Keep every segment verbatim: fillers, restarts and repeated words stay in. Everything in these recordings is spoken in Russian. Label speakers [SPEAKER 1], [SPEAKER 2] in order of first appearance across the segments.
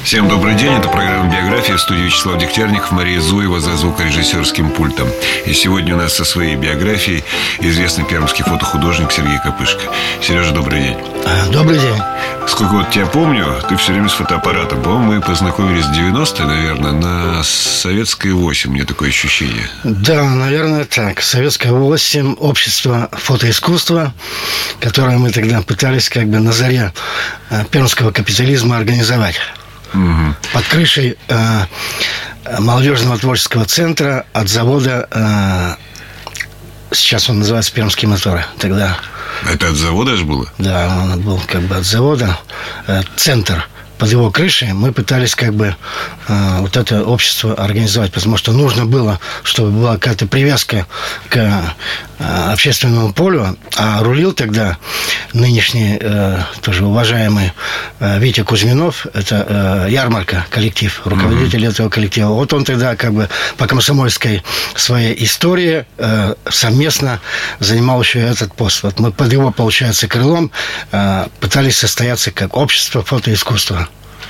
[SPEAKER 1] Всем добрый день, это программа «Биография», в студии Вячеслав Дегтярников, Мария Зуева за звукорежиссерским пультом. И сегодня у нас со своей биографией известный пермский фотохудожник Сергей Копышко. Сережа, добрый день.
[SPEAKER 2] Добрый день.
[SPEAKER 1] Сколько вот тебя помню, ты все время с фотоаппаратом. По-моему, мы познакомились в девяностые, наверное, на Советской восемь, мне такое ощущение.
[SPEAKER 2] Да, наверное, так. Советская восемь, общество фотоискусства, которое мы тогда пытались как бы на заре пермского капитализма организовать. Угу. Под крышей э, молодежного творческого центра от завода, э, сейчас он называется «Пермские моторы». Тогда...
[SPEAKER 1] Это от завода же было?
[SPEAKER 2] Да, он был как бы от завода, э, центр. Под его крышей мы пытались как бы э, вот это общество организовать, потому что нужно было, чтобы была какая-то привязка к э, общественному полю, а рулил тогда нынешний э, тоже уважаемый э, Витя Кузьминов, это э, «Ярмарка» коллектив, руководитель mm-hmm. этого коллектива. Вот он тогда как бы по комсомольской своей истории э, совместно занимал еще этот пост. Вот мы под его, получается, крылом э, пытались состояться как общество фотоискусства.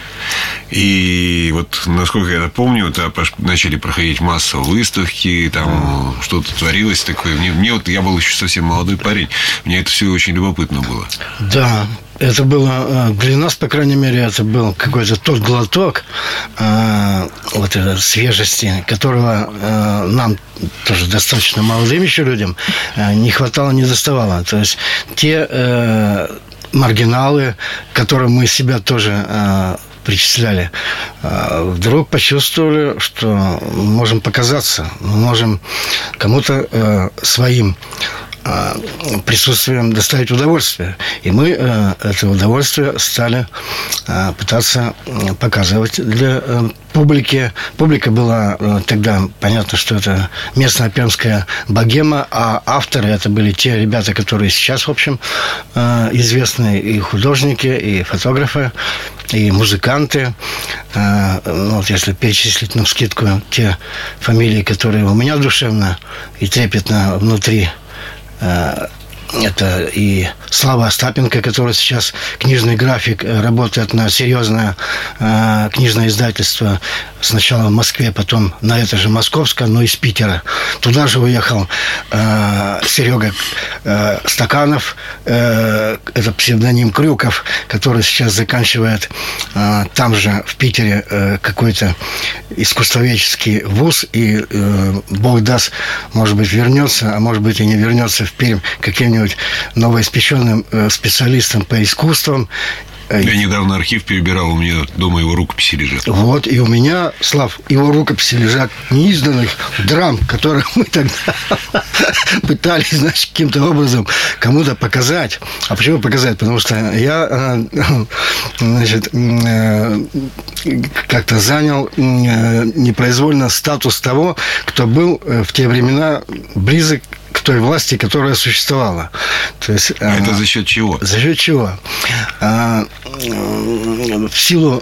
[SPEAKER 1] И вот, насколько я помню, там начали проходить массовые выставки, там mm. что-то творилось такое. Мне, мне вот, я был еще совсем молодой парень, мне это все очень любопытно было.
[SPEAKER 2] Да, это было, для нас, по крайней мере, это был какой-то тот глоток э, вот этой свежести, которого э, нам, тоже достаточно молодым еще людям, э, не хватало, не доставало. То есть те э, маргиналы, которым мы себя тоже... Э, причисляли, вдруг почувствовали, что мы можем показаться, мы можем кому-то э, своим э, присутствием доставить удовольствие. И мы э, это удовольствие стали э, пытаться показывать для э, публики. Публика была э, тогда, понятно, что это местная пермская богема, а авторы это были те ребята, которые сейчас, в общем, э, известны, и художники, и фотографы, и музыканты. Ну, вот если перечислить навскидку те фамилии, которые у меня душевно и трепетно внутри, это и Слава Остапенко, который сейчас книжный график, работает на серьезное э, книжное издательство. Сначала в Москве, потом на это же московское, но из Питера. Туда же уехал э, Серега э, Стаканов, э, это псевдоним Крюков, который сейчас заканчивает э, там же, в Питере, э, какой-то искусствоведческий вуз. И э, Бог даст, может быть, вернется, а может быть, и не вернется в Пермь каким-нибудь новоиспеченным специалистом по искусствам.
[SPEAKER 1] Я недавно архив перебирал, у меня дома его рукописи лежат.
[SPEAKER 2] Вот, и у меня, Слав, его рукописи лежат неизданных драм, которые мы тогда пытались, значит, каким-то образом кому-то показать. А почему показать? Потому что я, значит, как-то занял непроизвольно статус того, кто был в те времена близок к той власти, которая существовала. То есть,
[SPEAKER 1] а это за счет чего?
[SPEAKER 2] За счет чего? В силу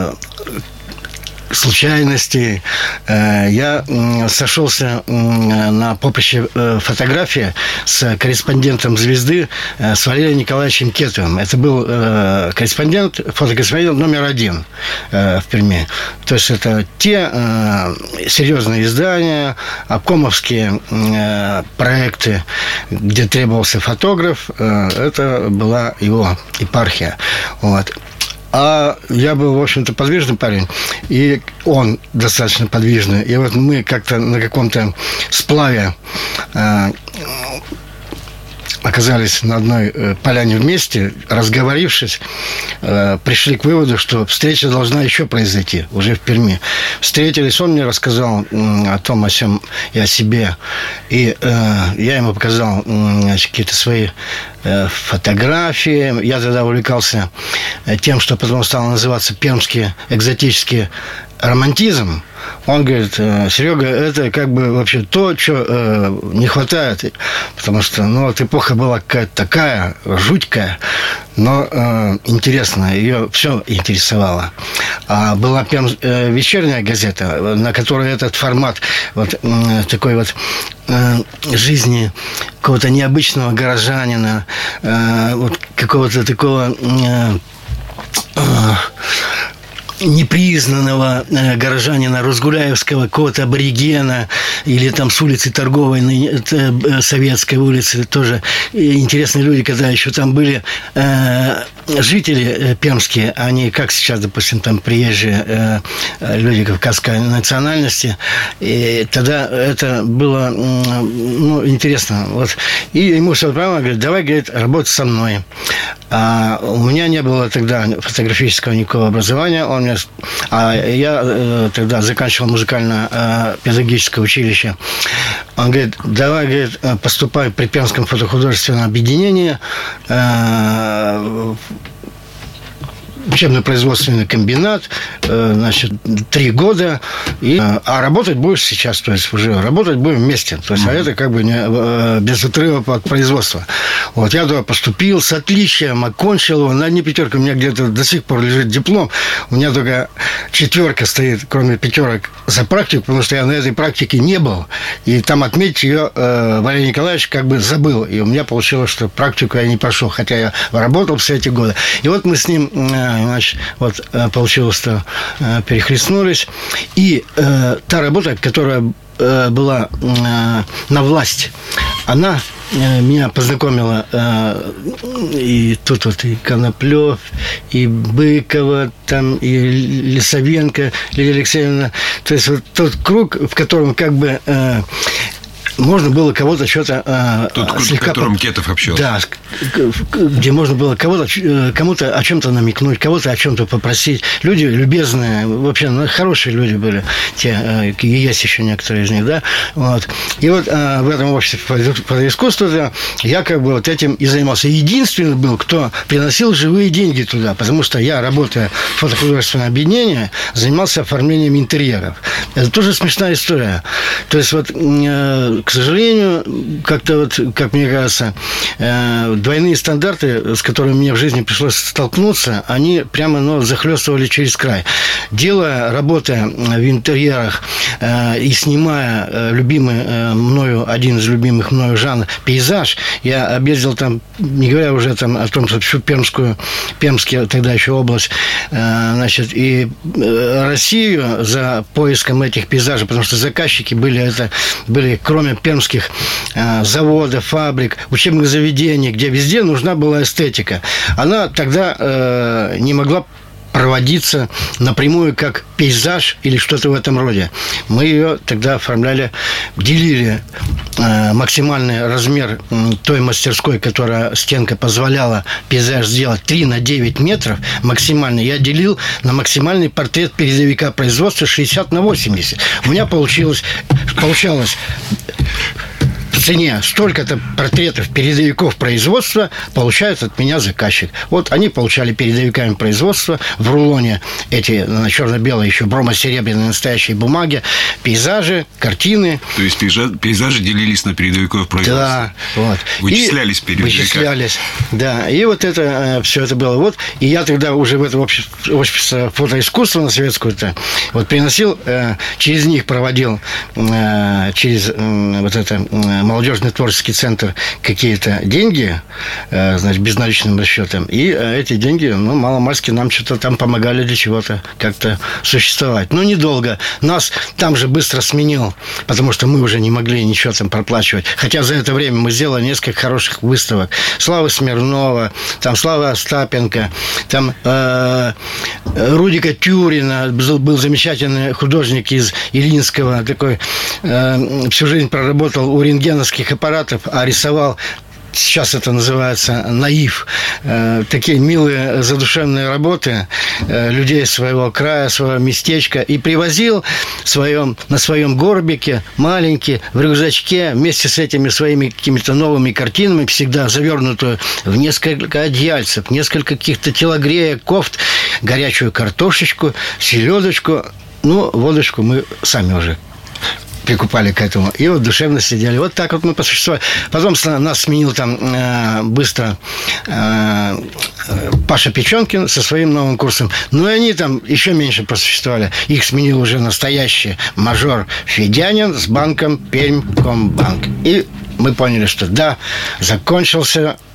[SPEAKER 2] случайностей я сошелся на поприще фотографии с корреспондентом «Звезды», с Валерием Николаевичем Кетовым. Это был корреспондент, фотокорреспондент номер один в Перми. То есть это те серьезные издания, обкомовские проекты, где требовался фотограф. Это была его епархия. Вот. А я был, в общем-то, подвижный парень, и он достаточно подвижный. И вот мы как-то на каком-то сплаве э, оказались на одной э, поляне вместе, разговорившись, э, пришли к выводу, что встреча должна еще произойти, уже в Перми. Встретились, он мне рассказал э, о том, о сём и о себе. И э, я ему показал э, какие-то свои э, фотографии. Я тогда увлекался тем, что потом стало называться пермский экзотический романтизм. Он говорит: Серега, это как бы вообще то, что э, не хватает, потому что, ну, вот эпоха была какая-то такая жуткая, но э, интересная, ее все интересовало. А была Перм, э, вечерняя газета, на которой этот формат вот э, такой вот э, жизни какого-то необычного горожанина, э, вот какого-то такого э, э, непризнанного э, горожанина Русгуляевского, какого-то аборигена, или там с улицы Торговой, э, Советской улицы, тоже интересные люди, когда еще там были э, жители пермские, они, как сейчас, допустим, там приезжие э, люди кавказской национальности, и тогда это было, ну, интересно. Вот. И ему все правильно говорит, давай, говорит, работай со мной. А у меня не было тогда фотографического никакого образования, он мне, а я э, тогда заканчивал музыкально-педагогическое училище. Он говорит, давай, говорит, поступай при Пермском фотохудожественном объединении, э, учебно-производственный комбинат, значит, три года, и, а работать будешь сейчас, то есть уже работать будем вместе, то есть, mm-hmm. а это как бы не, без отрыва от производства. Вот, я туда поступил с отличием, окончил его, на одни пятерки, у меня где-то до сих пор лежит диплом, у меня только четверка стоит, кроме пятерок, за практику, потому что я на этой практике не был, и там отметить ее э, Валерий Николаевич как бы забыл, и у меня получилось, что практику я не прошел, хотя я работал все эти годы. И вот мы с ним э, значит, вот получилось, что перехлестнулись. И э, та работа, которая э, была э, на власть, она э, меня познакомила э, и тут вот и Коноплев, и Быкова, там, и Лисовенко, Лидия Алексеевна. То есть вот тот круг, в котором как бы э, можно было кого-то что-то э,
[SPEAKER 1] Тот,
[SPEAKER 2] слегка...
[SPEAKER 1] с которым Кетов общался.
[SPEAKER 2] Да, где можно было кого-то, кому-то о чем-то намекнуть, кого-то о чем-то попросить. Люди любезные, вообще ну, хорошие люди были, те, и есть еще некоторые из них, да. Вот. И вот э, в этом обществе по искусству да, я как бы вот этим и занимался. Единственный был, кто приносил живые деньги туда, потому что я, работая в фотохудожественном объединении, занимался оформлением интерьеров. Это тоже смешная история. То есть вот э, к сожалению, как-то вот, как мне кажется, двойные стандарты, с которыми мне в жизни пришлось столкнуться, они прямо ну, захлестывали через край. Делая, работая в интерьерах и снимая любимый мною, один из любимых мною жанров, пейзаж, я объездил там, не говоря уже там о том, что всю Пермскую, Пермскую тогда еще область, значит, и Россию за поиском этих пейзажей, потому что заказчики были, это, были кроме пермских э, заводов, фабрик, учебных заведений, где везде нужна была эстетика. Она тогда э, не могла проводиться напрямую как пейзаж или что-то в этом роде. Мы ее тогда оформляли, делили э, максимальный размер э, той мастерской, которая стенка позволяла пейзаж сделать три на девять метров, максимальный. Я делил на максимальный портрет передовика производства шестьдесят на восемьдесят. У меня получилось, получалось в цене столько-то портретов передовиков производства получает от меня заказчик. Вот они получали передовиками производства в рулоне эти на черно-белой еще бромо-серебряной настоящей бумаге пейзажи, картины.
[SPEAKER 1] То есть пейзажи, пейзажи делились на передовиков производства?
[SPEAKER 2] Да. Вот.
[SPEAKER 1] Вычислялись передовика?
[SPEAKER 2] Вычислялись, да. И вот это, все это было. Вот. И я тогда уже в это общество, общество фотоискусства на советскую-то вот приносил, э, через них проводил, э, через э, вот это э, молодежный творческий центр какие-то деньги, значит, безналичным расчетом. И эти деньги, ну, маломальски нам что-то там помогали для чего-то как-то существовать. Ну, недолго. Нас там же быстро сменил, потому что мы уже не могли ничего там проплачивать. Хотя за это время мы сделали несколько хороших выставок. Славы Смирнова, там Слава Остапенко, там э, Рудика Тюрина, был, был замечательный художник из Ильинского, такой э, всю жизнь проработал у рентгена аппаратов, а рисовал, сейчас это называется наив, э, такие милые задушевные работы э, людей своего края, своего местечка, и привозил в своем, на своем горбике маленький в рюкзачке вместе с этими своими какими-то новыми картинами, всегда завернутую в несколько одеяльцев, несколько каких-то телогреек, кофт, горячую картошечку, селедочку, ну, водочку мы сами уже прикупали к этому. И вот душевно сидели. Вот так вот мы посуществовали. Потом нас сменил там э, быстро э, Паша Печенкин со своим новым курсом. Ну, и они там еще меньше просуществовали. Их сменил уже настоящий мажор Федянин с банком Пермкомбанк. И мы поняли, что да, закончился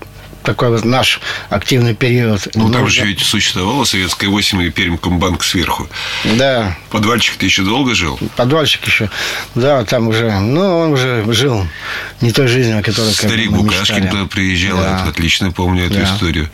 [SPEAKER 2] такой вот наш активный период.
[SPEAKER 1] Ну, там же ведь существовала советская восемь и Пермкомбанк сверху.
[SPEAKER 2] Да.
[SPEAKER 1] Подвальчик ты еще долго жил?
[SPEAKER 2] Подвальчик еще. Да, там уже, ну, он уже жил не той жизнью, о которой
[SPEAKER 1] Старик
[SPEAKER 2] мы
[SPEAKER 1] Букашкин
[SPEAKER 2] мечтали.
[SPEAKER 1] туда приезжал,
[SPEAKER 2] Да.
[SPEAKER 1] я отлично помню эту
[SPEAKER 2] Да.
[SPEAKER 1] историю.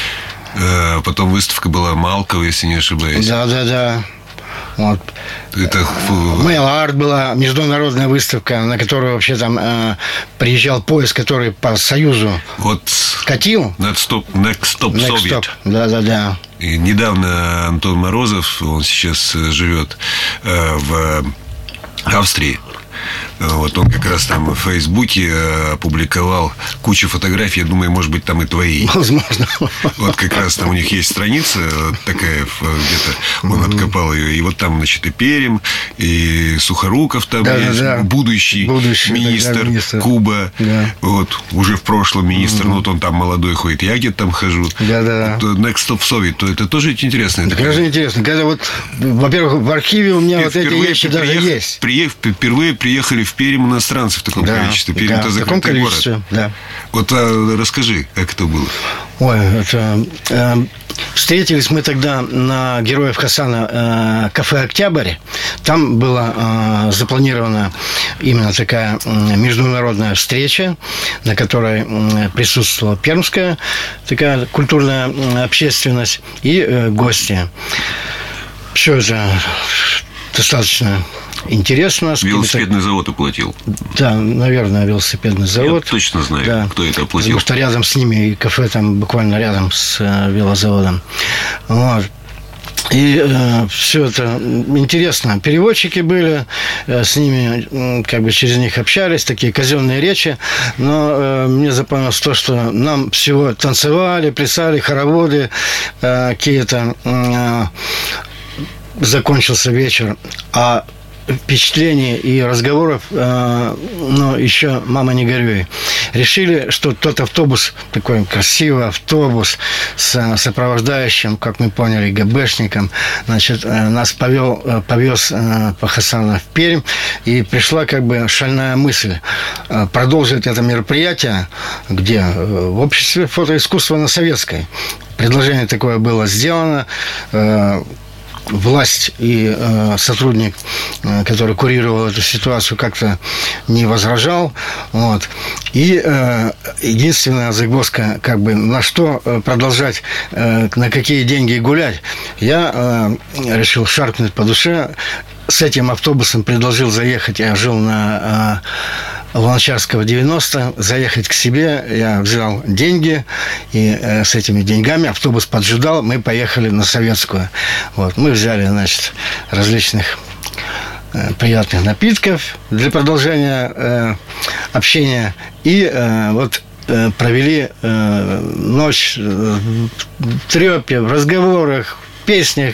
[SPEAKER 1] Э, Потом выставка была Малкова, если не ошибаюсь.
[SPEAKER 2] Да, да, да. Вот.
[SPEAKER 1] Это
[SPEAKER 2] Mail Art была международная выставка, на которую вообще там э, приезжал поезд, который по Союзу
[SPEAKER 1] вот
[SPEAKER 2] катил.
[SPEAKER 1] Next Stop, Next Stop
[SPEAKER 2] Next
[SPEAKER 1] Soviet.
[SPEAKER 2] Stop. Да, да, да.
[SPEAKER 1] И недавно Антон Морозов, он сейчас живет э, в Австрии. Вот он как раз там в Фейсбуке опубликовал кучу фотографий, я думаю, может быть, там и твои.
[SPEAKER 2] Возможно.
[SPEAKER 1] Вот как раз там у них есть страница такая, где-то он откопал ее. И вот там, значит, и Пермь, и Сухоруков там
[SPEAKER 2] Да,
[SPEAKER 1] есть,
[SPEAKER 2] да, да.
[SPEAKER 1] будущий,
[SPEAKER 2] Будущий,
[SPEAKER 1] министр,
[SPEAKER 2] да, министр.
[SPEAKER 1] Куба.
[SPEAKER 2] Да.
[SPEAKER 1] Вот, уже в прошлом министр, ну вот он там молодой ходит, я где-то там хожу.
[SPEAKER 2] Да, да, да.
[SPEAKER 1] Вот, Next Stop Soviet, то это тоже интересно.
[SPEAKER 2] Да, конечно, интересно. Когда вот, во-первых, в архиве у меня вот эти вещи даже
[SPEAKER 1] приех-
[SPEAKER 2] есть.
[SPEAKER 1] приех- впервые приехали в Пермь иностранцы в таком
[SPEAKER 2] Да,
[SPEAKER 1] количестве. Пермь
[SPEAKER 2] да,
[SPEAKER 1] это
[SPEAKER 2] в таком
[SPEAKER 1] закрытый город.
[SPEAKER 2] количестве, да.
[SPEAKER 1] Вот а, расскажи, как это было.
[SPEAKER 2] Ой, это... э, встретились мы тогда на Героев Хасана э, кафе «Октябрь». Там была э, запланирована именно такая э, международная встреча, на которой э, присутствовала пермская такая культурная э, общественность и э, гости. Все это достаточно интересно. с
[SPEAKER 1] Велосипедный завод оплатил.
[SPEAKER 2] Да, наверное, велосипедный завод.
[SPEAKER 1] Я точно знаю,
[SPEAKER 2] Да.
[SPEAKER 1] кто это оплатил.
[SPEAKER 2] Потому что рядом с ними и кафе там буквально рядом с э, велозаводом. Вот. И э, все это интересно. Переводчики были, э, с ними э, как бы через них общались, такие казенные речи. Но э, мне запомнилось то, что нам всего танцевали, плясали, хороводы э, какие-то. Э, закончился вечер, а впечатлений и разговоров, э, но еще мама не горюй. Решили, что тот автобус, такой красивый автобус с сопровождающим, как мы поняли, ГБшником, значит, э, нас повел, э, повез э, по Хасана в Пермь, и пришла как бы шальная мысль э, продолжить это мероприятие, где э, в обществе фотоискусства на Советской. Предложение такое было сделано. э, Власть и э, сотрудник, э, который курировал эту ситуацию, как-то не возражал. Вот. И э, единственная загвоздка, как бы, на что э, продолжать, э, на какие деньги гулять, я э, решил шаркнуть по душе. С этим автобусом предложил заехать. Я жил на э, Луначарского девяносто, заехать к себе. Я взял деньги, и э, с этими деньгами автобус поджидал. Мы поехали на Советскую. Вот. Мы взяли, значит, различных э, приятных напитков для продолжения э, общения. И э, вот э, провели э, ночь в трёпе, в разговорах, в песнях.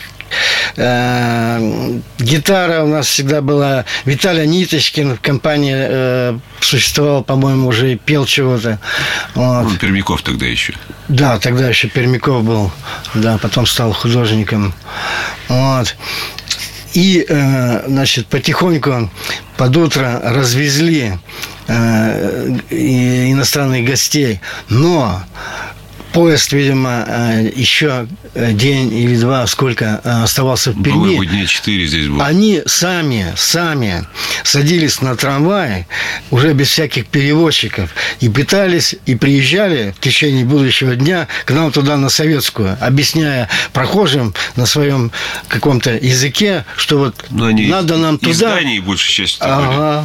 [SPEAKER 2] Э, гитара у нас всегда была. Виталий Ниточкин в компании э, существовал, по-моему, уже и пел чего-то. Вот.
[SPEAKER 1] Он Пермяков тогда еще.
[SPEAKER 2] Да, тогда еще Пермяков был. Да, потом стал художником. Вот. И, э, значит, потихоньку под утро развезли э, иностранных гостей. Но поезд, видимо, еще день или два, сколько оставался в Перми.
[SPEAKER 1] По-моему, дня четыре здесь было.
[SPEAKER 2] Они сами, сами садились на трамвай, уже без всяких перевозчиков, и пытались, и приезжали в течение будущего дня к нам туда, на Советскую, объясняя прохожим на своем каком-то языке, что вот
[SPEAKER 1] Но они
[SPEAKER 2] надо нам
[SPEAKER 1] из
[SPEAKER 2] туда...
[SPEAKER 1] Дании, большей частью.
[SPEAKER 2] Ага.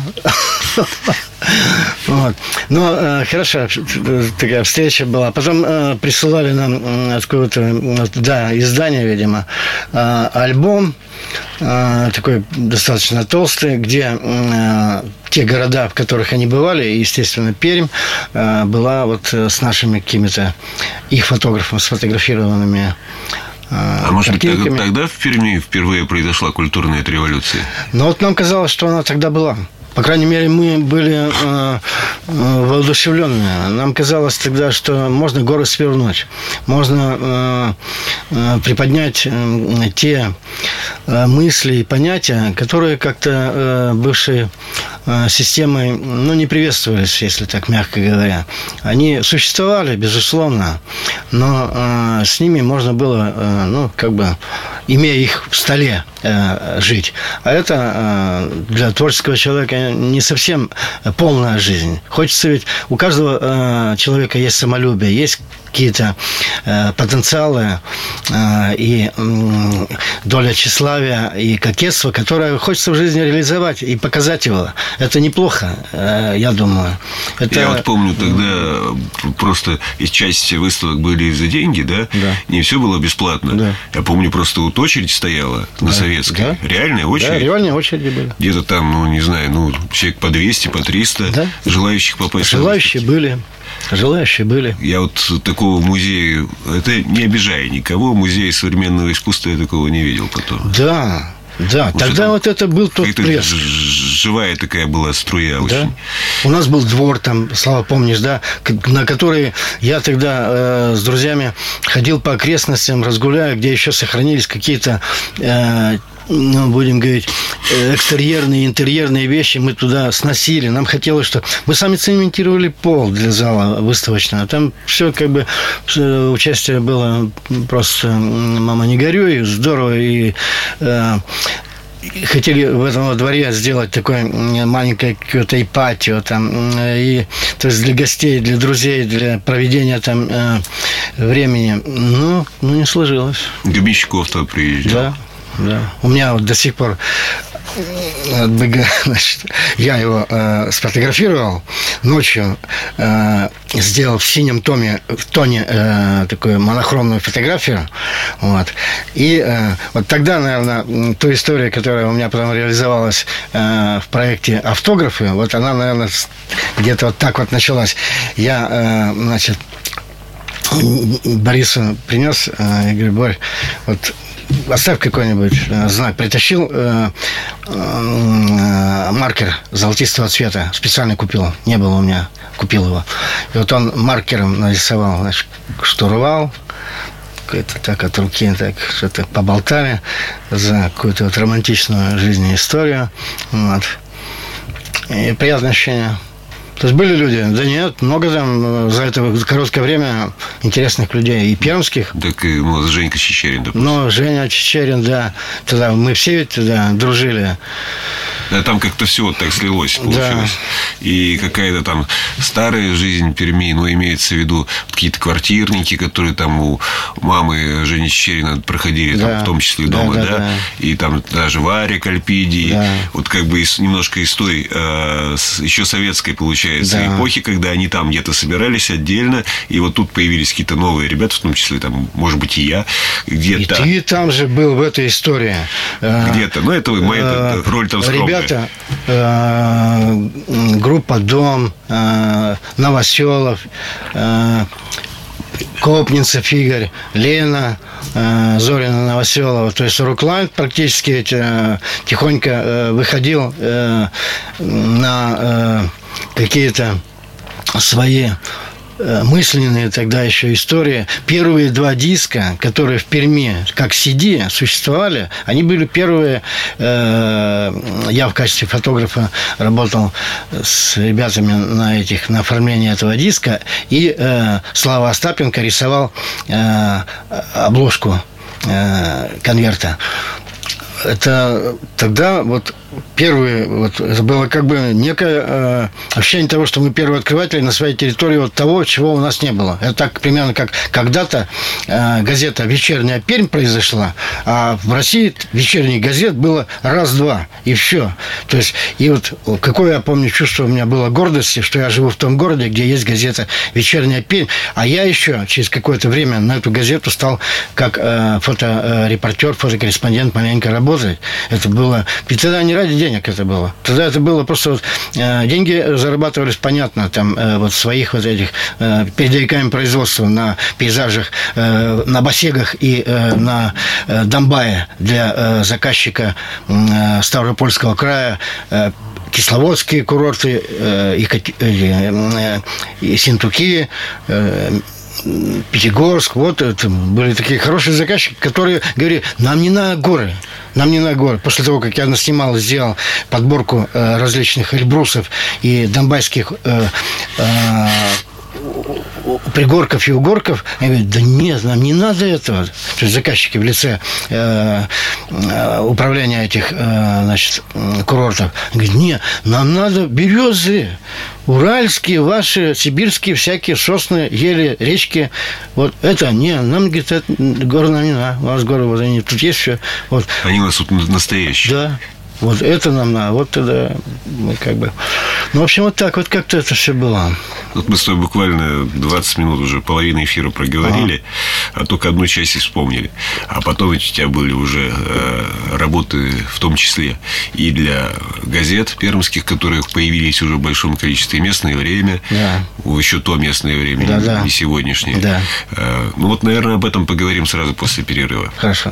[SPEAKER 2] Вот. Но э, хорошо, такая встреча была. Потом э, присылали нам э, откуда-то, да, издание, видимо, э, альбом э, такой достаточно толстый, где э, те города, в которых они бывали, и, естественно, Пермь, э, была вот с нашими какими-то их фотографами, сфотографированными.
[SPEAKER 1] А может быть, тогда, тогда в Перми впервые произошла культурная революция?
[SPEAKER 2] Но вот нам казалось, что она тогда была. По крайней мере, мы были э, воодушевленные. Нам казалось тогда, что можно горы свернуть, можно э, э, приподнять э, те э, мысли и понятия, которые как-то э, бывшей э, системой, ну, не приветствовались, если так мягко говоря. Они существовали, безусловно, но э, с ними можно было, э, ну, как бы, имея их в столе, э, жить. А это э, для творческого человека не совсем полная жизнь. Хочется ведь... У каждого э, человека есть самолюбие, есть какие-то э, потенциалы э, и э, доля тщеславия и кокетства, которое хочется в жизни реализовать и показать его. Это неплохо, э, я думаю. Это...
[SPEAKER 1] Я вот помню, тогда просто из части выставок были за деньги, да?
[SPEAKER 2] Да.
[SPEAKER 1] Не все было бесплатно.
[SPEAKER 2] Да.
[SPEAKER 1] Я помню, просто вот очередь стояла на
[SPEAKER 2] да.
[SPEAKER 1] Советской.
[SPEAKER 2] Да.
[SPEAKER 1] Реальная очередь.
[SPEAKER 2] Да, реальные очереди были.
[SPEAKER 1] Где-то там, ну, не знаю, ну, человек по двести, по триста, да? Желающих попасть.
[SPEAKER 2] Желающие были. Желающие были.
[SPEAKER 1] Я вот такого музея, это не обижая никого, музея современного искусства я такого не видел потом.
[SPEAKER 2] Да, да. Потому тогда вот это был тот пресс.
[SPEAKER 1] Живая такая была струя, да? Очень.
[SPEAKER 2] У нас был двор там, Слава, помнишь, да, на который я тогда э, с друзьями ходил по окрестностям, разгуляя, где еще сохранились какие-то... Э, ну, будем говорить, экстерьерные, интерьерные вещи мы туда сносили. Нам хотелось, что... Мы сами цементировали пол для зала выставочного. Там все как бы... Участие было просто «мама, не горюй», здорово. И... Э, хотели в этом дворе сделать такое маленькое какое-то и патио там, и, то есть для гостей, для друзей, для проведения там э, времени. Ну, ну, не сложилось.
[SPEAKER 1] Гребенщиков-то приезжал.
[SPEAKER 2] Да. Да. У меня вот до сих пор от БГ, значит, я его э, сфотографировал ночью, э, сделал в синем томе, в тоне э, такую монохромную фотографию. Вот. И э, вот тогда, наверное, ту историю, которая у меня потом реализовалась э, в проекте «Автографы», вот она, наверное, где-то вот так вот началась. Я, э, значит, Борису принес, э, я говорю: Борь, вот оставь какой-нибудь знак. Притащил э, э, маркер золотистого цвета. Специально купил. Не было у меня. Купил его. И вот он маркером нарисовал, значит, штурвал. Какой-то так от руки, так что-то поболтали за какую-то вот романтичную жизненную историю. Вот. И приятное ощущение. То есть были люди? Да нет, много там за это короткое время интересных людей. И пермских.
[SPEAKER 1] Так и ну, Женька Чичерин, допустим.
[SPEAKER 2] Ну, Женя Чичерин, да. Тогда мы все ведь тогда дружили.
[SPEAKER 1] Да, там как-то все вот так слилось, получилось. Да. И какая-то там старая жизнь Перми, ну, имеется в виду какие-то квартирники, которые там у мамы Жени Чичерина проходили, да. Там, в том числе дома, да, да, да? Да. И там даже Варя Кальпидий. Да. Вот как бы немножко из той э, еще советской, получается, да. эпохи, когда они там где-то собирались отдельно, и вот тут появились какие-то новые ребята, в том числе, там, может быть, и я где-то.
[SPEAKER 2] И ты там же был в этой истории.
[SPEAKER 1] Где-то. Ну, это моя роль там скромная.
[SPEAKER 2] Ребята, э, группа «Дом», э, Новоселов, э, Копнинцев Игорь, Лена, э, Зорина, Новоселова. То есть Руклайн практически э, тихонько э, выходил э, на э, какие-то свои мысленные тогда еще истории. Первые два диска, которые в Перми как си ди существовали, они были первые. Э, я в качестве фотографа работал с ребятами на этих на оформлении этого диска, и э, Слава Остапенко рисовал э, обложку э, конверта. Это тогда вот первые, вот это было как бы некое э, ощущение того, что мы первые открыватели на своей территории вот того, чего у нас не было. Это так примерно как когда-то э, газета «Вечерняя Пермь» произошла, а в России вечерних газет было раз-два, и все. То есть, и вот какое, я помню, чувство у меня было гордости, что я живу в том городе, где есть газета «Вечерняя Пермь», а я еще через какое-то время на эту газету стал как э, фоторепортер, фотокорреспондент маленько работать. Это было... Ведь тогда не ради денег это было. Тогда это было просто вот, э, деньги зарабатывались, понятно, там э, вот своих вот этих э, передовиками производства на пейзажах, э, на бассейгах и э, на э, Донбайе для э, заказчика э, Ставропольского края, э, Кисловодские курорты, э, и, э, и Синтуки, э, Пятигорск, вот это были такие хорошие заказчики, которые говорили, нам не на горы, нам не на горы. После того, как я наснимал, сделал подборку э, различных эльбрусов и донбайских э, э, пригорков и угорков, я говорю, да нет, нам не надо этого. То есть заказчики в лице э, э, управления этих э, значит, курортов говорят, нет, нам надо березы, уральские, ваши, сибирские, всякие сосны, ели, речки. Вот это, не, нам, говорит, это, горы нам не надо. У нас горы, вот они, тут есть все. Вот.
[SPEAKER 1] Они у нас тут настоящие.
[SPEAKER 2] Да. Вот это нам надо, вот тогда мы как бы... Ну, в общем, вот так вот как-то это все было.
[SPEAKER 1] Вот мы с тобой буквально двадцать минут уже половину эфира проговорили, ага. а только одну часть и вспомнили. А потом ведь у тебя были уже э, работы, в том числе и для газет пермских, которые появились уже в большом количестве, местное время,
[SPEAKER 2] да.
[SPEAKER 1] еще то местное время,
[SPEAKER 2] да,
[SPEAKER 1] не,
[SPEAKER 2] да.
[SPEAKER 1] не сегодняшнее.
[SPEAKER 2] Да.
[SPEAKER 1] Э, ну, вот, наверное, об этом поговорим сразу после перерыва.
[SPEAKER 2] Хорошо.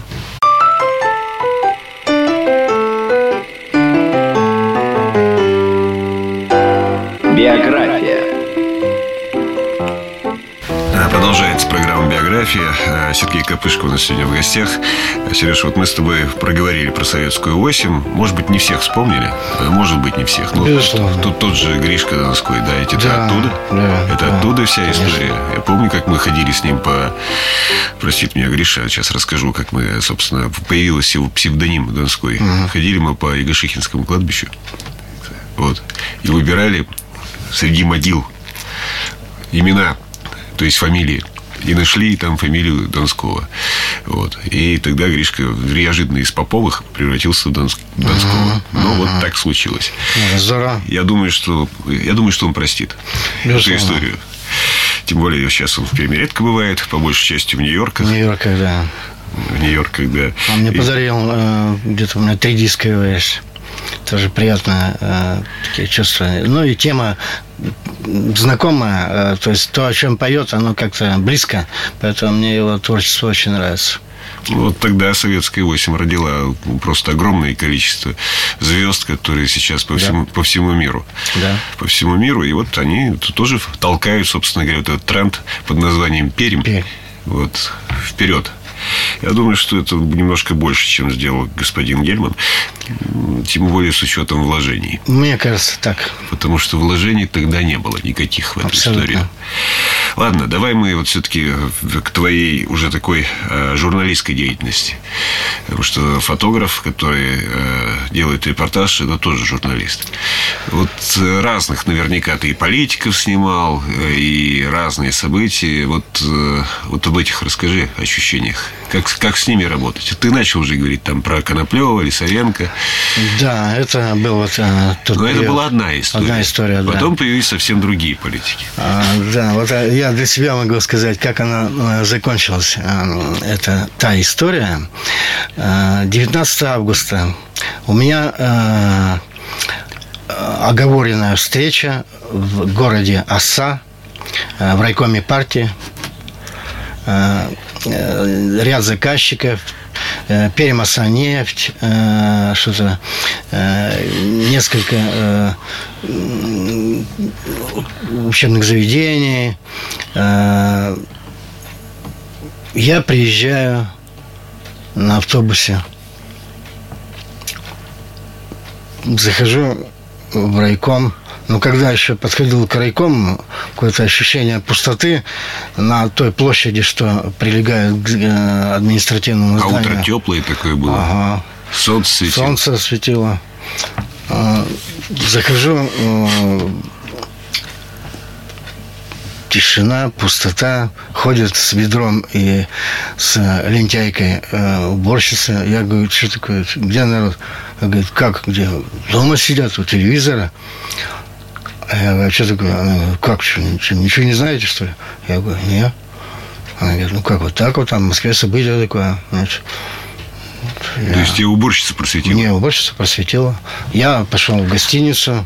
[SPEAKER 3] Биография.
[SPEAKER 1] Продолжается программа «Биография». Сергей Копышко у нас сегодня в гостях. Сереж, вот мы с тобой проговорили про советскую восемь. Может быть, не всех вспомнили. Может быть, не всех. Но тут тот же Гришка Донской, да, ведь это
[SPEAKER 2] да,
[SPEAKER 1] оттуда.
[SPEAKER 2] Да,
[SPEAKER 1] это
[SPEAKER 2] да,
[SPEAKER 1] оттуда вся
[SPEAKER 2] конечно.
[SPEAKER 1] история. Я помню, как мы ходили с ним по... Простите меня, Гриша, сейчас расскажу, как мы, собственно, появился его псевдоним Донской. Угу. Ходили мы по Егошихинскому кладбищу. Вот. И выбирали среди могил имена, то есть фамилии. И нашли там фамилию Донского. Вот. И тогда Гришка неожиданно из Поповых превратился в Донск... Донского. Uh-huh. Но uh-huh. вот так случилось.
[SPEAKER 2] Здорово.
[SPEAKER 1] Я думаю, что, я думаю, что он простит
[SPEAKER 2] Безусловно.
[SPEAKER 1] эту историю. Тем более, сейчас он в Перми редко бывает, по большей части в Нью-Йорках.
[SPEAKER 2] В Нью-Йорках, да.
[SPEAKER 1] В Нью-Йорках, да.
[SPEAKER 2] Он мне
[SPEAKER 1] И...
[SPEAKER 2] подарил э, где-то у меня три диска есть. Тоже приятно э, такие чувства. Ну и тема знакомая, э, то есть то, о чем поет, оно как-то близко, поэтому мне его творчество очень нравится.
[SPEAKER 1] Вот тогда советская восемь родила просто огромное количество звезд, которые сейчас по всему, да. по всему миру.
[SPEAKER 2] Да.
[SPEAKER 1] По всему миру. И вот они тоже толкают, собственно говоря, вот этот тренд под названием Пермь.
[SPEAKER 2] Пермь.
[SPEAKER 1] Вот, вперед. Я думаю, что это немножко больше, чем сделал господин Гельман. Тем более с учетом вложений.
[SPEAKER 2] Мне кажется, так.
[SPEAKER 1] Потому что вложений тогда не было никаких в эту
[SPEAKER 2] Абсолютно.
[SPEAKER 1] историю. Ладно, давай мы вот все-таки к твоей уже такой э, журналистской деятельности. Потому что фотограф, который э, делает репортаж, это тоже журналист. Вот разных наверняка ты и политиков снимал, и разные события. Вот, э, вот об этих расскажи ощущениях. Как, как с ними работать? Ты начал уже говорить там про Коноплева, Лисаренко.
[SPEAKER 2] Да, это был вот а, тот
[SPEAKER 1] Но
[SPEAKER 2] период.
[SPEAKER 1] это была одна история.
[SPEAKER 2] Одна история, да.
[SPEAKER 1] Потом появились совсем другие политики.
[SPEAKER 2] А, да, вот я для себя могу сказать, как она а, закончилась. А, это та история. А, девятнадцатого августа у меня а, оговоренная встреча в городе Оса, а, в райкоме партии. А, ряд заказчиков, Пермосаннефть, что-то, несколько учебных заведений. Я приезжаю на автобусе, захожу в райком. Но когда еще подходил к райкому, какое-то ощущение пустоты на той площади, что прилегает к административному зданию.
[SPEAKER 1] А утро теплое такое было.
[SPEAKER 2] Ага.
[SPEAKER 1] Солнце светило.
[SPEAKER 2] Солнце светило. Захожу, тишина, пустота. Ходит с ведром и с лентяйкой уборщица. Я говорю, что такое? Где народ? Она говорит, как, где? Дома сидят, у телевизора. Я говорю, а что такое? Она говорит, как, что, ничего, ничего не знаете, что ли? Я говорю, нет. Она говорит, ну как, вот так вот, там в Москве событие такое. Значит,
[SPEAKER 1] То есть тебя уборщица просветила?
[SPEAKER 2] Не, уборщица просветила. Я пошел в гостиницу,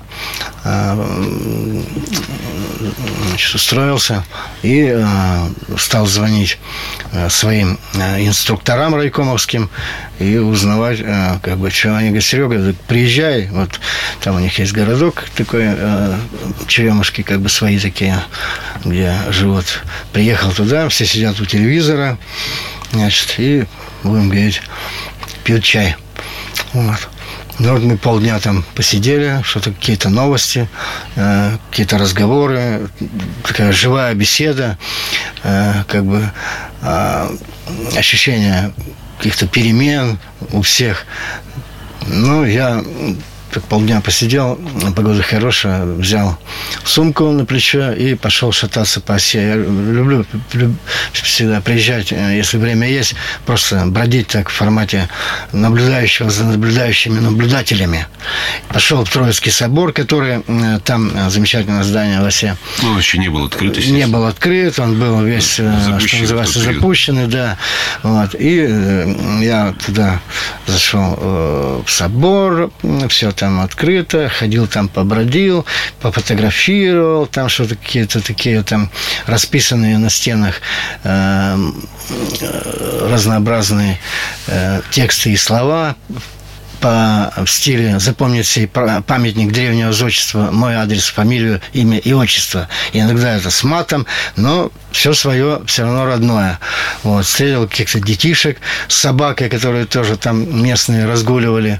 [SPEAKER 2] значит, устроился и стал звонить своим инструкторам райкомовским и узнавать, как бы, что они говорят: Серега, приезжай, вот там у них есть городок такой, Черемушки, как бы свои такие, где живут. Приехал туда, все сидят у телевизора, значит, и будем говорить, пьют чай. Вот. Ну, вот мы полдня там посидели, что-то, какие-то новости, э, какие-то разговоры, такая живая беседа, э, как бы э, ощущение каких-то перемен у всех. Ну, я так полдня посидел, погода хорошая, взял сумку на плечо и пошел шататься по оси. Я люблю, люблю всегда приезжать, если время есть, просто бродить так в формате наблюдающего за наблюдающими наблюдателями. Пошел в Троицкий собор, который там замечательное здание в осе.
[SPEAKER 1] Ну, он еще не был открыт,
[SPEAKER 2] Не был открыт, он был весь, запущен, что называется, запущенный, да. Вот. И я туда зашел в собор, все там там открыто, ходил там, побродил, пофотографировал, там что-то какие-то такие там расписанные на стенах э, разнообразные э, тексты и слова по, в стиле «Запомнить сей памятник древнего зодчества, мой адрес, фамилию, имя и отчество». И иногда это с матом, но все свое, все равно родное. Вот. Встретил каких-то детишек с собакой, которые тоже там местные разгуливали.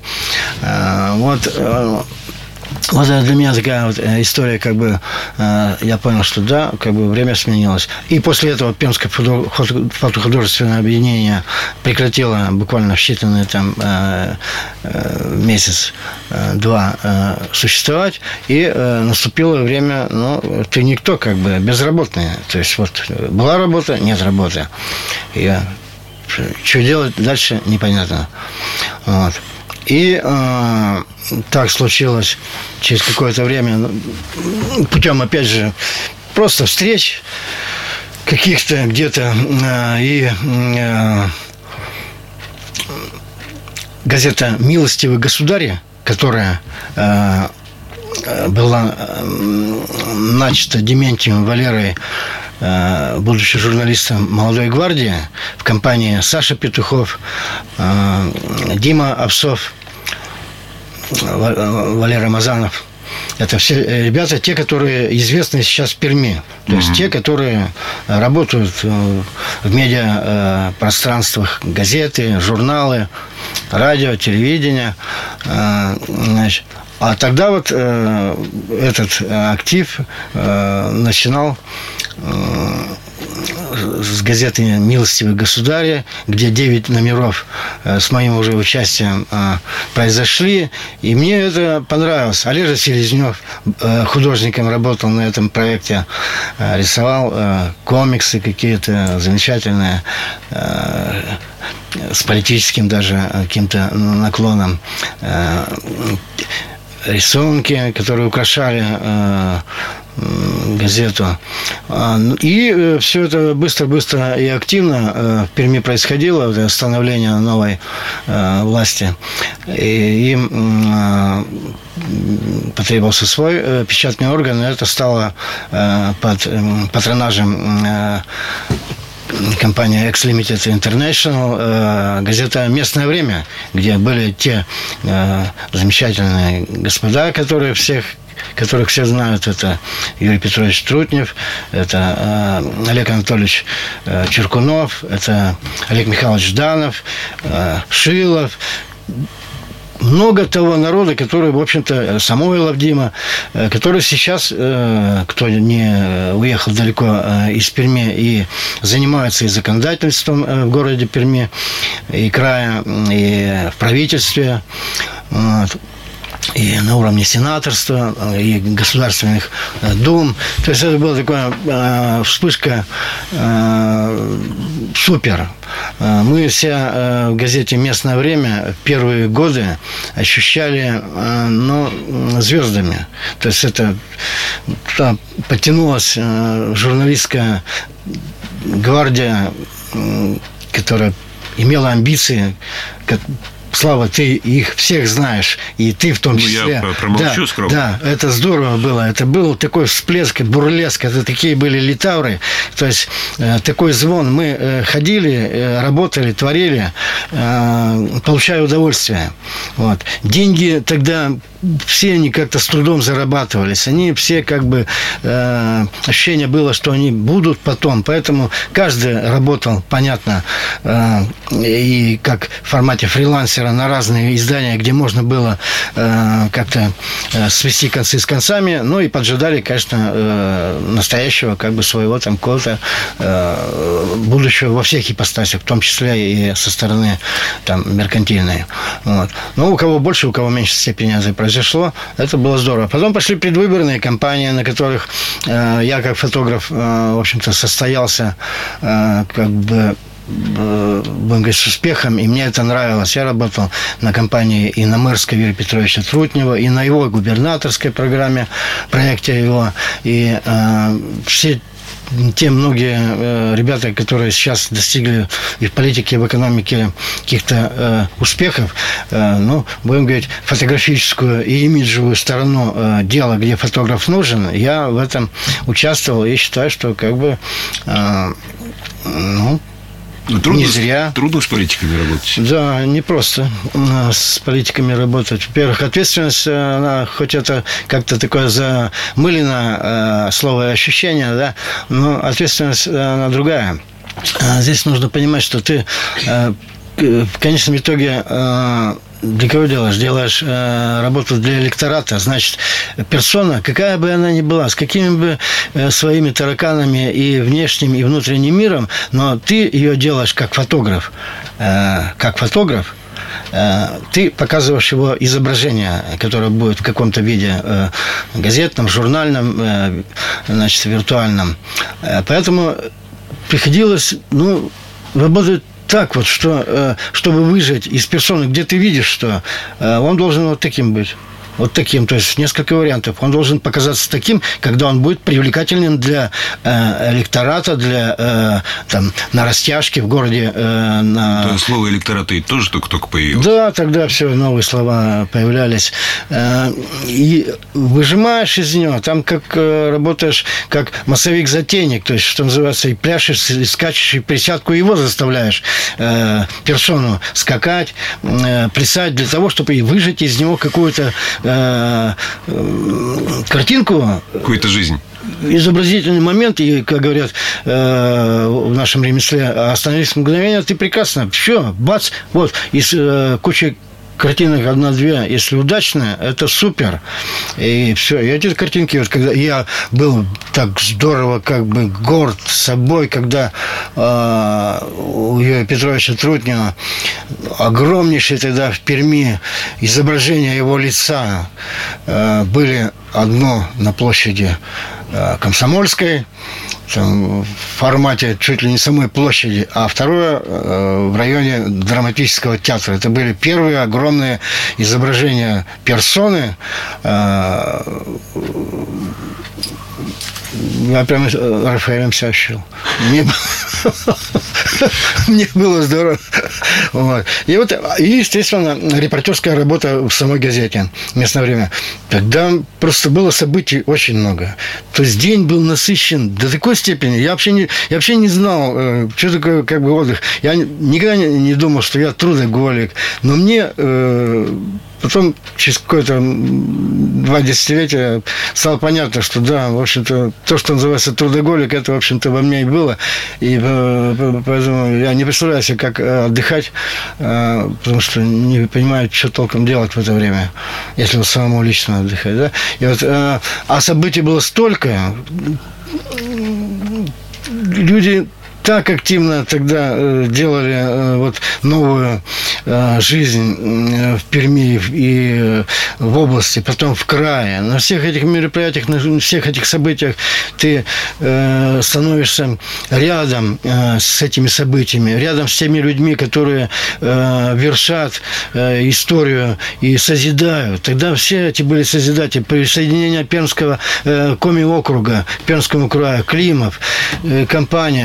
[SPEAKER 2] Вот. Вот это для меня такая вот история, как бы, э, я понял, что да, как бы время сменилось. И после этого Пермское фотохудожественное объединение прекратило буквально в считанные там э, э, месяц-два э, существовать, и э, наступило время, ну, ты никто, как бы, безработный. То есть, вот, была работа, нет работы. И что делать дальше, непонятно. Вот. И э, так случилось через какое-то время, путем, опять же, просто встреч каких-то где-то, э, и э, газета «Милостивый государь», которая э, была начата Дементием Валерой, будучи журналистом «Молодой гвардии», в компании Саша Петухов, Дима Овсов, Валера Мазанов. Это все ребята, те, которые известны сейчас в Перми. То mm-hmm. есть те, которые работают в медиапространствах, газеты, журналы, радио, телевидение. Значит, а тогда вот э, этот актив э, начинал э, с газеты «Милостивый государь», где девять номеров э, с моим уже участием э, произошли. И мне это понравилось. Олежа Селезнев э, художником работал на этом проекте, э, рисовал э, комиксы какие-то замечательные, э, с политическим даже каким-то наклоном, э, рисунки, которые украшали э, газету. И э, все это быстро-быстро и активно э, в Перми происходило, это становление новой э, власти. И им э, потребовался свой э, печатный орган, и это стало э, под э, патронажем э, компания X Limited International, э, газета «Местное время», где были те э, замечательные господа, которые всех, которых все знают. Это Юрий Петрович Трутнев, это э, Олег Анатольевич э, Черкунов, это Олег Михайлович Жданов, э, Шилов. Много того народа, который, в общем-то, Самойлов Дима, который сейчас, кто не уехал далеко из Перми и занимается и законодательством в городе Перми, и края, и в правительстве, вот, и на уровне сенаторства, и государственных дум. То есть это была такая э, вспышка э, супер. Мы все э, в газете «Местное время» первые годы ощущали э, ну, звездами. То есть это туда потянулась э, журналистская гвардия, э, которая имела амбиции, как, Слава, ты их всех знаешь, и ты в том числе.
[SPEAKER 1] Ну, я промолчу
[SPEAKER 2] да,
[SPEAKER 1] скромно.
[SPEAKER 2] Да, это здорово было. Это был такой всплеск, бурлеск, это такие были литавры. То есть такой звон. Мы ходили, работали, творили, получая удовольствие. Вот. Деньги тогда все они как-то с трудом зарабатывались. Они все как бы... Э, ощущение было, что они будут потом. Поэтому каждый работал, понятно, э, и как в формате фрилансера на разные издания, где можно было э, как-то э, свести концы с концами. Ну и поджидали, конечно, э, настоящего как бы своего там какого-то э, будущего во всех ипостасях, в том числе и со стороны там меркантильной. Вот. Но у кого больше, у кого меньше степени это произошло. Это было здорово. Потом пошли предвыборные кампании, на которых э, я как фотограф, э, в общем-то, состоялся э, как бы, э, будем говорить, с успехом, и мне это нравилось. Я работал на кампании и на мэрской Юрия Петровича Трутнева, и на его губернаторской программе, проекте его, и э, все те многие э, ребята, которые сейчас достигли и в политике, и в экономике каких-то э, успехов, э, ну, будем говорить, фотографическую и имиджевую сторону э, дела, где фотограф нужен, я в этом участвовал и считаю, что как бы э, ну,
[SPEAKER 1] Ну, трудно,
[SPEAKER 2] не зря.
[SPEAKER 1] Трудно с политиками работать.
[SPEAKER 2] Да, не просто с политиками работать. Во-первых, ответственность, она, хоть это как-то такое замылено слово и ощущение, да, но ответственность, она другая. Здесь нужно понимать, что ты в конечном итоге для кого делаешь? Делаешь э, работу для электората. Значит, персона, какая бы она ни была, с какими бы э, своими тараканами и внешним, и внутренним миром, но ты ее делаешь как фотограф. Э, как фотограф, э, ты показываешь его изображение, которое будет в каком-то виде э, газетном, журнальном, э, значит, виртуальном. Э, поэтому приходилось, ну, работать так вот, что, чтобы выжать из персоны, где ты видишь, что он должен вот таким быть. Вот таким, то есть несколько вариантов. Он должен показаться таким, когда он будет привлекательным для э, электората, для э, там, на растяжке в городе. Э, на...
[SPEAKER 1] То есть слово электорат и тоже только-только появилось?
[SPEAKER 2] Да, тогда все новые слова появлялись. Э, и выжимаешь из него, там как э, работаешь, как массовик-затейник, то есть, что называется, и пляшешь, и скачешь, и присядку его заставляешь э, персону скакать, э, плясать для того, чтобы и выжать из него какую-то картинку,
[SPEAKER 1] какую-то жизнь,
[SPEAKER 2] изобразительный момент, и, как говорят в нашем ремесле, остановись мгновение, ты прекрасно, все, бац, вот, из кучи картинок одна-две, если удачная, это супер. И все. И эти картинки, вот когда я был так здорово, как бы горд собой, когда э, у Юрия Петровича Трутнева огромнейшие тогда в Перми изображения его лица э, были одно на площади э, Комсомольской, там, в формате чуть ли не самой площади, а второе э, в районе драматического театра. Это были первые огромные изображения персоны. Э, я прям Рафаэлем себя ощущал. Мне, мне было здорово. Вот. И вот, и, естественно, репортерская работа в самой газете «Местное время». Тогда просто было событий очень много. То есть день был насыщен до такой степени. Я вообще не, я вообще не знал, что такое как бы отдых. Я никогда не, не думал, что я трудоголик. Но мне... Э, Потом, через какое-то два десятилетия, стало понятно, что да, в общем-то, то, что называется трудоголик, это, в общем-то, во мне и было. И поэтому я не представляю себе, как отдыхать, потому что не понимаю, что толком делать в это время, если вот самому лично отдыхать. Да? И вот, а событий было столько, люди... так активно тогда делали вот новую жизнь в Перми и в области, потом в крае. На всех этих мероприятиях, на всех этих событиях ты становишься рядом с этими событиями, рядом с теми людьми, которые вершат историю и созидают. Тогда все эти были созидатели. Присоединение Пермского коми-округа к Пермскому краю, Климов, компания,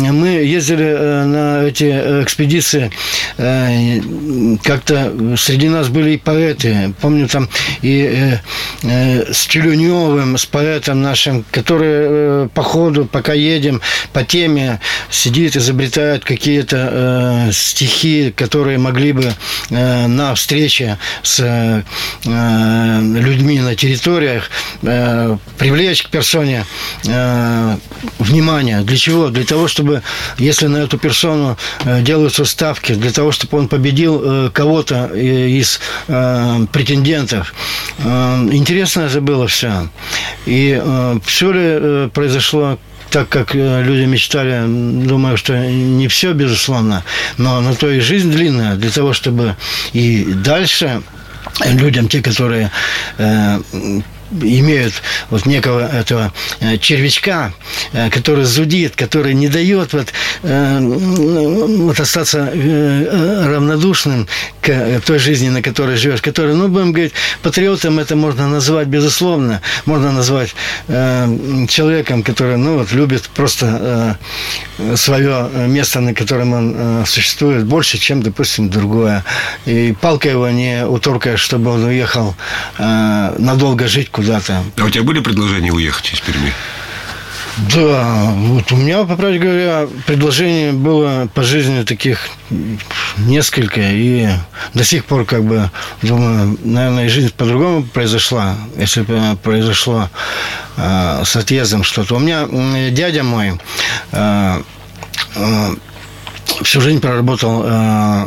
[SPEAKER 2] мы ездили на эти экспедиции, как-то среди нас были и поэты. Помню, там и с Челюневым, с поэтом нашим, который по ходу, пока едем по теме, сидит, изобретает какие-то стихи, которые могли бы на встрече с людьми на территориях привлечь к персоне внимание. Для чего? Для того, чтобы, если на эту персону делаются ставки, для того, чтобы он победил кого-то из претендентов. Интересно это было все. И все ли произошло так, как люди мечтали? Думаю, что не все, безусловно, но на то и жизнь длинная, для того, чтобы и дальше людям, те, которые имеют вот некого этого червячка, который зудит, который не дает вот, вот остаться равнодушным к той жизни, на которой живешь, который, ну, будем говорить, патриотом это можно назвать безусловно, можно назвать человеком, который, ну, вот, любит просто свое место, на котором он существует, больше, чем, допустим, другое. И палка его не уторкаешь, чтобы он уехал надолго жить куда-то.
[SPEAKER 1] А у тебя были предложения уехать из Перми?
[SPEAKER 2] Да, вот у меня, по правде говоря, предложений было по жизни таких несколько, и до сих пор, как бы, думаю, наверное, жизнь по-другому произошла, если бы произошло э, с отъездом что-то. У меня дядя мой э, э, всю жизнь проработал э,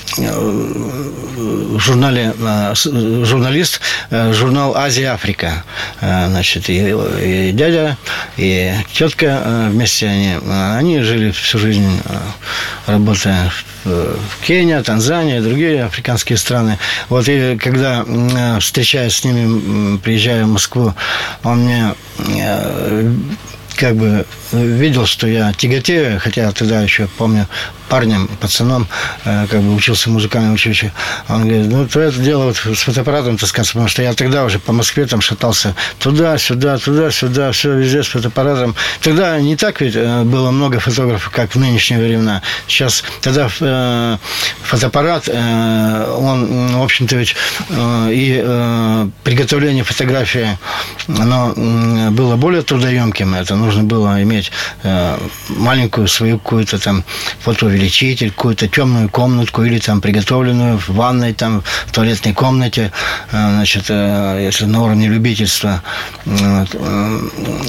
[SPEAKER 2] в журнале, журналист, журнал «Азия-Африка». Значит, и, и дядя, и тетка вместе они, они жили всю жизнь, работая в Кении, Танзании и другие африканские страны. Вот и когда, встречаясь с ними, приезжая в Москву, он мне как бы видел, что я тяготею, хотя тогда еще, помню, парнем, пацаном, как бы учился в музыкальном училище. Он говорит, ну, то это дело вот с фотоаппаратом таскаться, потому что я тогда уже по Москве там шатался туда-сюда, туда-сюда, все везде с фотоаппаратом. Тогда не так ведь было много фотографов, как в нынешние времена. Сейчас, тогда э, фотоаппарат, э, он, в общем-то, ведь э, и э, приготовление фотографии, оно э, было более трудоемким. Это нужно было иметь э, маленькую свою какую-то там фотоувеличитель, какую-то темную комнатку или там приготовленную в ванной, там в туалетной комнате, э, значит, э, если на уровне любительства. Э, э,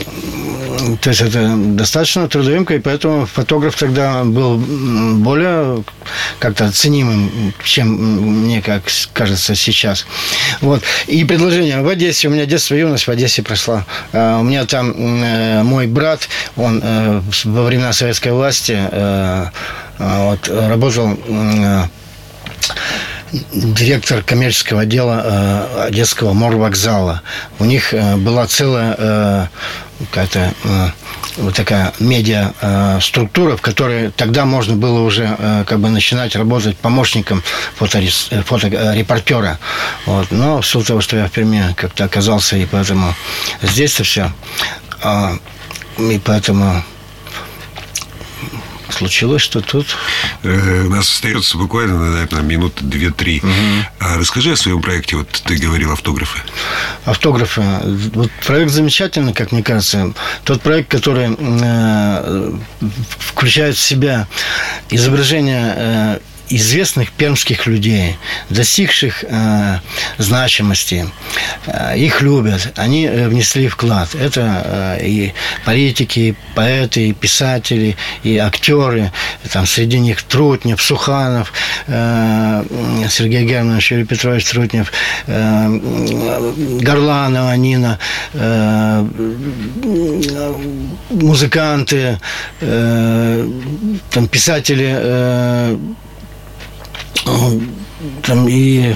[SPEAKER 2] то есть это достаточно трудоемко, и поэтому фотограф тогда был более как-то ценимым, чем мне как кажется сейчас. Вот. И предложение в Одессе, у меня детство и юность в Одессе прошла. Э, у меня там э, мой брат, он э, во времена советской власти э, вот, работал э, директор коммерческого отдела э, Одесского морвокзала. У них э, была целая э, какая-то э, вот такая медиа-структура, в которой тогда можно было уже э, как бы начинать работать помощником фоторепортера. Фото вот. Но в силу того, что я в Перми как-то оказался, и поэтому здесь-то все. Э, и поэтому случилось, что тут...
[SPEAKER 1] У нас остается буквально, наверное, минуты две-три. Угу. А расскажи о своем проекте. Вот ты говорил, автографы.
[SPEAKER 2] Автографы. Вот проект замечательный, как мне кажется. Тот проект, который э, включает в себя изображение э, известных пермских людей, достигших э, значимости. Э, их любят. Они внесли вклад. Это э, и политики, и поэты, и писатели, и актеры. Там среди них Трутнев, Суханов, э, Сергей Германович, Юрий Петрович Трутнев, э, Горланова Нина, э, музыканты, э, там писатели, э, там и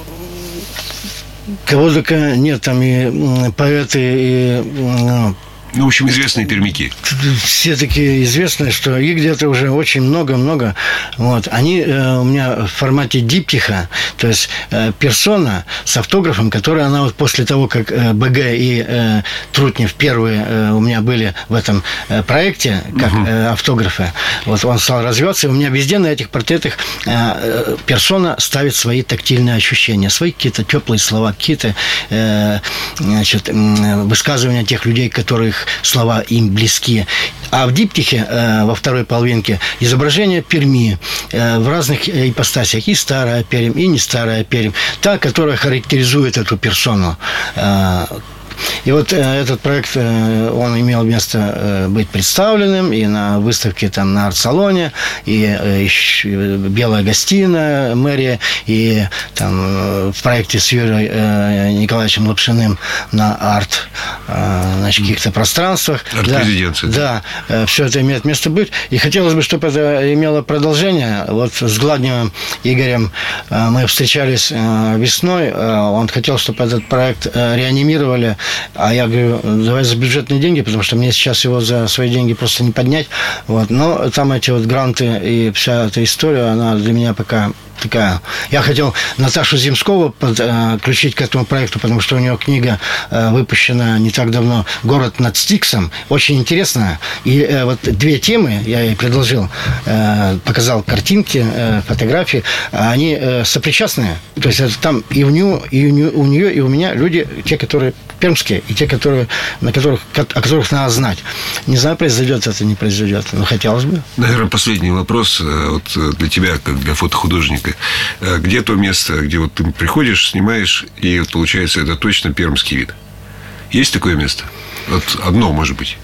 [SPEAKER 2] кого только нет, там и поэты, и
[SPEAKER 1] Ну, в общем, известные пермяки.
[SPEAKER 2] Все такие известные, что их где-то уже очень много-много. Вот. Они э, у меня в формате диптиха, то есть э, персона с автографом, которая она вот после того, как э, БГ и э, Трутнев первые э, у меня были в этом э, проекте, как угу. э, автографы, вот он стал развиваться, и у меня везде на этих портретах э, э, персона ставит свои тактильные ощущения, свои какие-то теплые слова, какие-то э, значит, э, высказывания тех людей, которых слова им близки. А в диптихе э, во второй половинке изображение Перми э, в разных ипостасях. И старая Пермь, и не старая Пермь. Та, которая характеризует эту персону. Э, И вот э, этот проект, э, он имел место э, быть представленным и на выставке там на арт-салоне, и э, белая гостиная мэрия, и там э, в проекте с Юрием э, Николаевичем Лапшиным на арт, э, значит, каких-то пространствах.
[SPEAKER 1] Арт-резиденция.
[SPEAKER 2] Да, да э, все это имеет место быть. И хотелось бы, чтобы это имело продолжение. Вот с Гладневым Игорем э, мы встречались э, весной. Э, он хотел, чтобы этот проект э, реанимировали. А я говорю, давай за бюджетные деньги, потому что мне сейчас его за свои деньги просто не поднять. Вот. Но там эти вот гранты и вся эта история, она для меня пока такая. Я хотел Наташу Земскову подключить к этому проекту, потому что у нее книга выпущена не так давно «Город над Стиксом». Очень интересная. И вот две темы я ей предложил, показал картинки, фотографии, они сопричастные. То есть это там и у нее, и у нее, и у меня люди, те, которые пермские, и те, которые, на которых, о которых надо знать. Не знаю, произойдет это, не произойдет, но хотелось бы.
[SPEAKER 1] Наверное, последний вопрос вот для тебя, как для фотохудожника. Где то место, где вот ты приходишь, снимаешь, и вот получается это точно пермский вид? Есть такое место? Вот одно, может быть.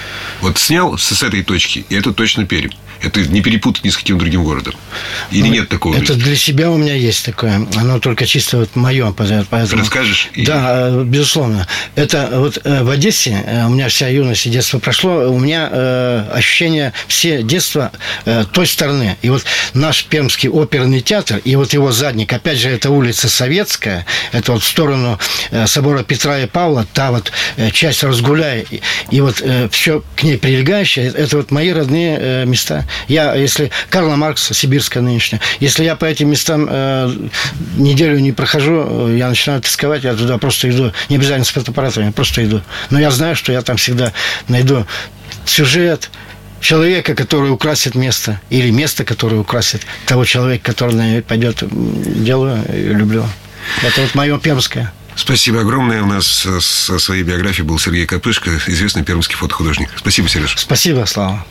[SPEAKER 1] Вот снял с этой точки, и это точно Пермь. Это не перепутать ни с каким другим городом. Или ну, нет такого?
[SPEAKER 2] Это
[SPEAKER 1] места?
[SPEAKER 2] Для себя у меня есть такое. Оно только чисто вот мое. Поэтому...
[SPEAKER 1] Расскажешь?
[SPEAKER 2] Да, и... безусловно. Это вот в Одессе у меня вся юность и детство прошло. У меня э, ощущение все детства э, той стороны. И вот наш Пермский оперный театр, и вот его задник, опять же, это улица Советская, это вот в сторону э, собора Петра и Павла, та вот э, часть Разгуляя, и, и вот э, все к ней прилегающее, это вот мои родные э, места. Я, если Карла Маркса, сибирская нынешняя, если я по этим местам э, неделю не прохожу, я начинаю тосковать, я туда просто иду, не обязательно с фотоаппаратом, я просто иду. Но я знаю, что я там всегда найду сюжет, человека, который украсит место, или место, которое украсит того человека, который на нее пойдет. Делаю и люблю. Это вот мое пермское.
[SPEAKER 1] Спасибо огромное. У нас со своей биографией был Сергей Копышко, известный пермский фотохудожник. Спасибо, Сереж.
[SPEAKER 2] Спасибо, Слава.